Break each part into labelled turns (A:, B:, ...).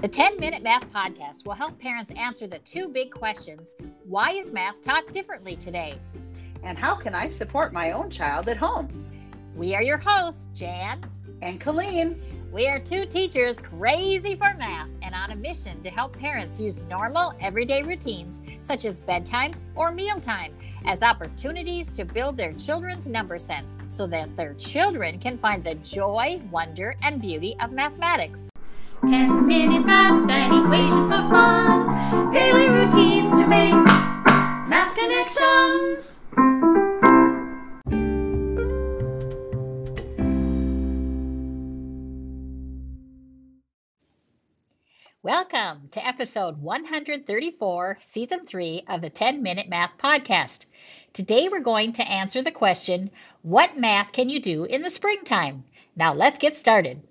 A: The 10-Minute Math Podcast will help parents answer the two big questions. Why is math taught differently today?
B: And how can I support my own child at home?
A: We are your hosts, Jan
B: and Colleen.
A: We are two teachers crazy for math and on a mission to help parents use normal, everyday routines such as bedtime or mealtime as opportunities to build their children's number sense so that their children can find the joy, wonder, and beauty of mathematics.
C: 10-minute math, an equation for fun. Daily routines to make math connections.
A: Welcome to episode 134, season 3 of the 10-Minute Math Podcast. Today we're going to answer the question, what math can you do in the springtime? Now let's get started.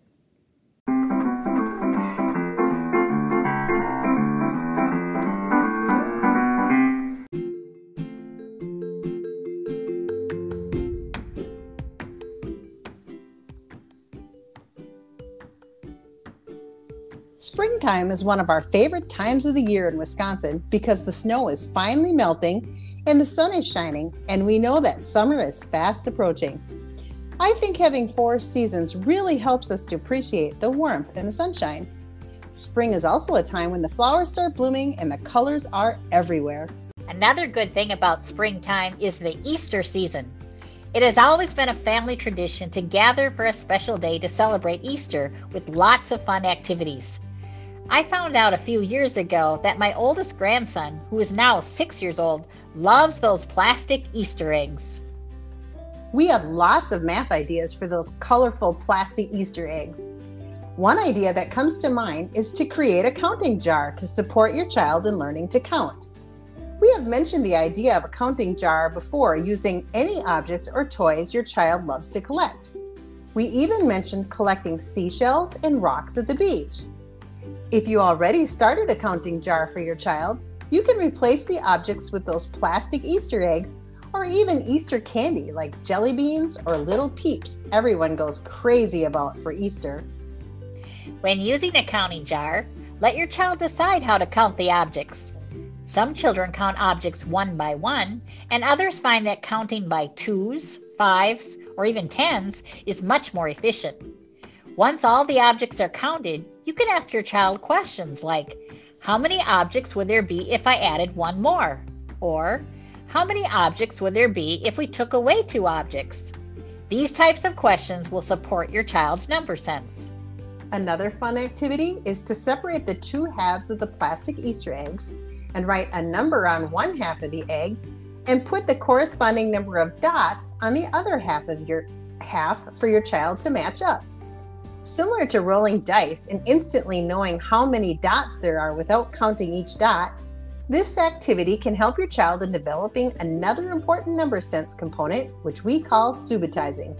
B: Springtime is one of our favorite times of the year in Wisconsin because the snow is finally melting and the sun is shining, and we know that summer is fast approaching. I think having 4 seasons really helps us to appreciate the warmth and the sunshine. Spring is also a time when the flowers start blooming and the colors are everywhere.
A: Another good thing about springtime is the Easter season. It has always been a family tradition to gather for a special day to celebrate Easter with lots of fun activities. I found out a few years ago that my oldest grandson, who is now 6 years old, loves those plastic Easter eggs.
B: We have lots of math ideas for those colorful plastic Easter eggs. One idea that comes to mind is to create a counting jar to support your child in learning to count. We have mentioned the idea of a counting jar before using any objects or toys your child loves to collect. We even mentioned collecting seashells and rocks at the beach. If you already started a counting jar for your child, you can replace the objects with those plastic Easter eggs or even Easter candy like jelly beans or little peeps everyone goes crazy about for Easter.
A: When using a counting jar, let your child decide how to count the objects. Some children count objects one by one, and others find that counting by 2s, 5s, or even 10s is much more efficient. Once all the objects are counted, you can ask your child questions like, how many objects would there be if I added one more? Or, how many objects would there be if we took away 2 objects? These types of questions will support your child's number sense.
B: Another fun activity is to separate the 2 halves of the plastic Easter eggs and write a number on one half of the egg and put the corresponding number of dots on the other half for your child to match up. Similar to rolling dice and instantly knowing how many dots there are without counting each dot, this activity can help your child in developing another important number sense component, which we call subitizing.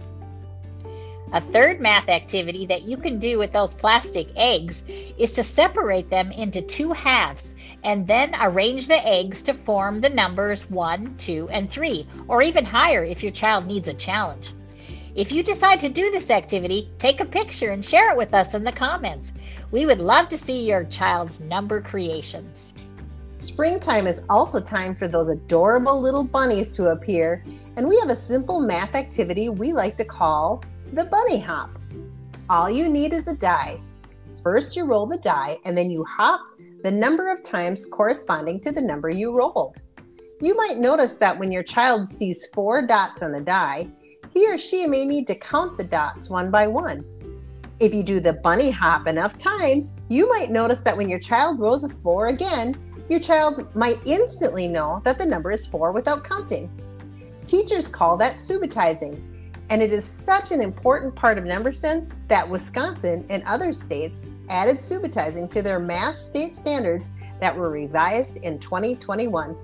A: A third math activity that you can do with those plastic eggs is to separate them into 2 halves and then arrange the eggs to form the numbers 1, 2, and 3, or even higher if your child needs a challenge. If you decide to do this activity, take a picture and share it with us in the comments. We would love to see your child's number creations.
B: Springtime is also time for those adorable little bunnies to appear, and we have a simple math activity we like to call the bunny hop. All you need is a die. First you roll the die and then you hop the number of times corresponding to the number you rolled. You might notice that when your child sees 4 dots on the die, he or she may need to count the dots one by one. If you do the bunny hop enough times, you might notice that when your child rolls a 4 again, your child might instantly know that the number is 4 without counting. Teachers call that subitizing, and it is such an important part of number sense that Wisconsin and other states added subitizing to their math state standards that were revised in 2021.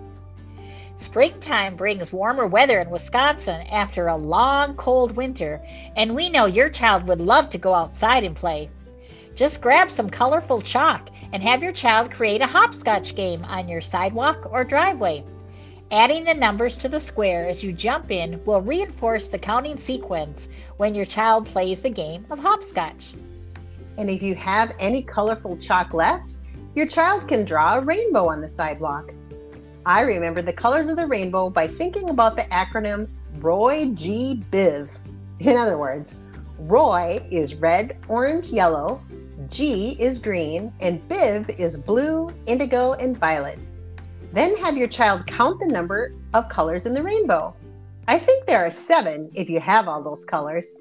A: Springtime brings warmer weather in Wisconsin after a long, cold winter, and we know your child would love to go outside and play. Just grab some colorful chalk and have your child create a hopscotch game on your sidewalk or driveway. Adding the numbers to the square as you jump in will reinforce the counting sequence when your child plays the game of hopscotch.
B: And if you have any colorful chalk left, your child can draw a rainbow on the sidewalk. I remember the colors of the rainbow by thinking about the acronym Roy G. Biv. In other words, Roy is red, orange, yellow, G is green, and Biv is blue, indigo, and violet. Then have your child count the number of colors in the rainbow. I think there are 7 if you have all those colors.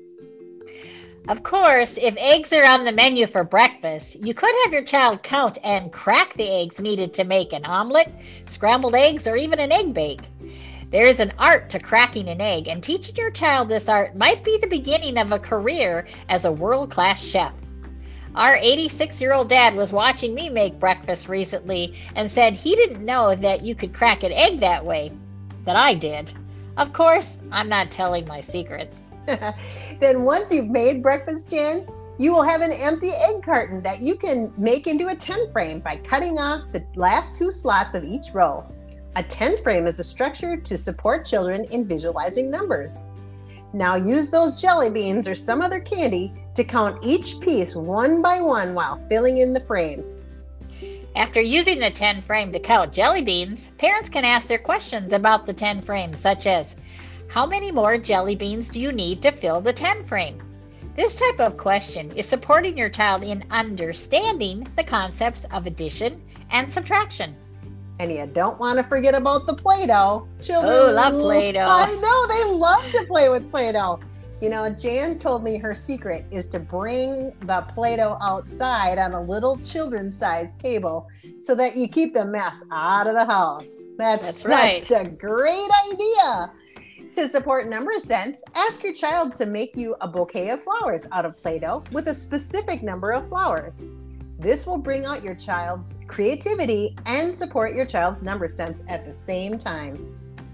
A: Of course, if eggs are on the menu for breakfast, you could have your child count and crack the eggs needed to make an omelet, scrambled eggs, or even an egg bake. There is an art to cracking an egg, and teaching your child this art might be the beginning of a career as a world-class chef. Our 86-year-old dad was watching me make breakfast recently and said he didn't know that you could crack an egg that way, that I did. Of course, I'm not telling my secrets.
B: Then once you've made breakfast, Jan, you will have an empty egg carton that you can make into a 10 frame by cutting off the last 2 slots of each row. A 10 frame is a structure to support children in visualizing numbers. Now use those jelly beans or some other candy to count each piece one by one while filling in the frame.
A: After using the 10 frame to count jelly beans, parents can ask their questions about the 10 frame, such as, how many more jelly beans do you need to fill the 10 frame? This type of question is supporting your child in understanding the concepts of addition and subtraction.
B: And you don't want to forget about the Play-Doh. Children
A: love Play-Doh.
B: I know, they love to play with Play-Doh. You know, Jan told me her secret is to bring the Play-Doh outside on a little children's-sized table so that you keep the mess out of the house. That's
A: right.
B: Such a great idea. To support number sense, ask your child to make you a bouquet of flowers out of Play-Doh with a specific number of flowers. This will bring out your child's creativity and support your child's number sense at the same time.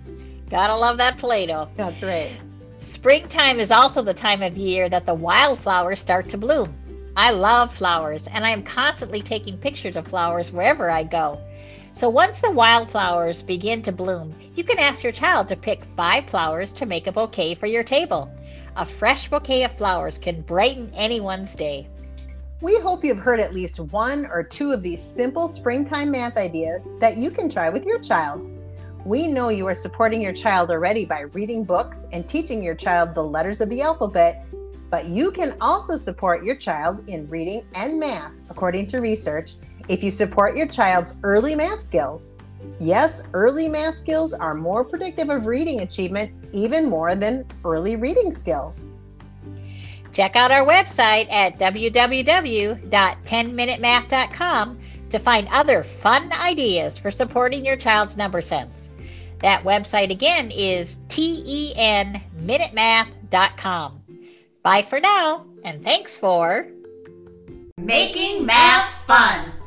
A: Gotta love that Play-Doh.
B: That's right.
A: Springtime is also the time of year that the wildflowers start to bloom. I love flowers, and I am constantly taking pictures of flowers wherever I go. So once the wildflowers begin to bloom, you can ask your child to pick 5 flowers to make a bouquet for your table. A fresh bouquet of flowers can brighten anyone's day.
B: We hope you've heard at least 1 or 2 of these simple springtime math ideas that you can try with your child. We know you are supporting your child already by reading books and teaching your child the letters of the alphabet, but you can also support your child in reading and math, according to research, if you support your child's early math skills. Yes, early math skills are more predictive of reading achievement, even more than early reading skills.
A: Check out our website at www.10minutemath.com to find other fun ideas for supporting your child's number sense. That website again is tenminutemath.com. Bye for now, and thanks for
C: Making math fun.